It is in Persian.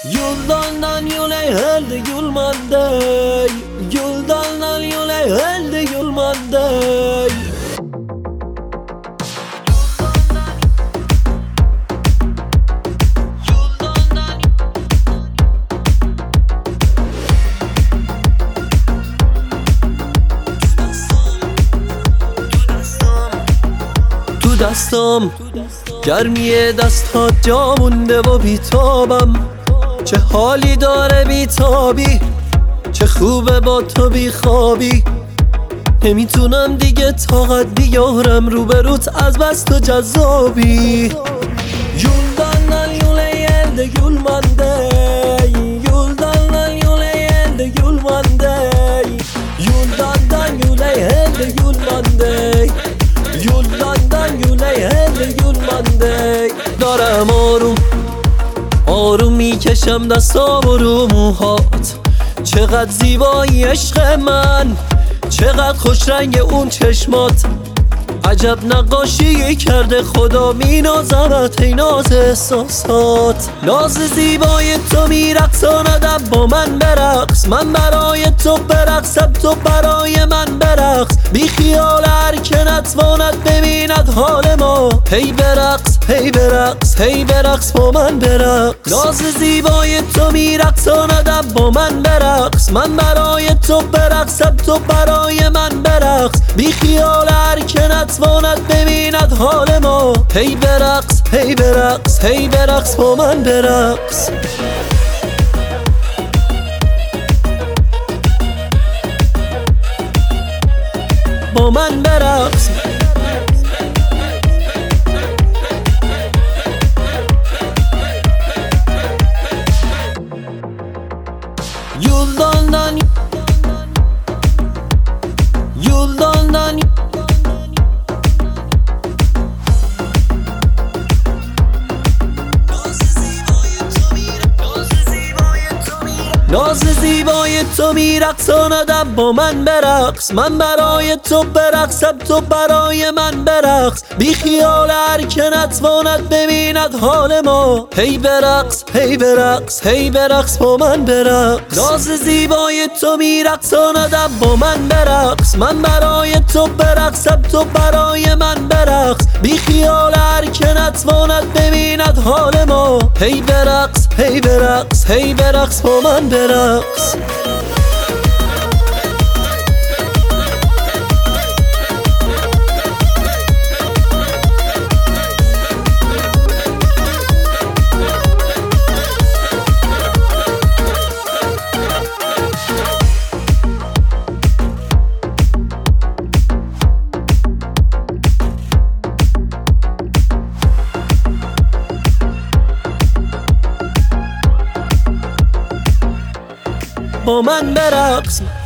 Yoldan yole elde yolmandey, yoldan yole elde yolmandey. تو دستم گرمی دستات جا مونده و بیتابم، چه حالی داره بیتابی، چه خوبه با تو بیخوابی. نمیتونم دیگه طاقت بیارم روبروت از بس تو جذابی. Yoldan yola elde yolmandey, yoldan yola elde yolmandey, yoldan yola elde yolmandey, yoldan yola elde yolmandey. دارم آروم میکشم دستام رو موهات، چقدر زیبایی عشق من، چقدر خوش رنگ اون چشمات. عجب نقاشی کرده خدا مینازمت ای ناز احساسات. ناز زیبای تو میرقصاندم با من برقص، من برای تو برقصم تو برای من برقص. بی خیال هر که نتواند ببیند حال ما، هی برقص هی برقص هی برقص با من برقص. ناز زیبای تو میرقصاندم با من برقص، من برای تو برقصم تو برای من برقص. بی خیال هر که نتواند ببیند حال ما، هی برقص هی برقص هی برقص با من برقص. با من برقص. Yoldan ناز زیبای تو میرقصاندم با من برقص، من برای تو برقصم تو برای من برقص. بی خیال هر که نتواند ببیند حال ما، هی برقص هی برقص هی برقص با من برقص. ناز زیبای تو میرقصاندم با من برقص، من برای تو برقصم تو برای من برقص. بی خیال هر که نتواند ببیند حال ما، هی برقص هی برقص هی برقص با من برقص. با من برقص.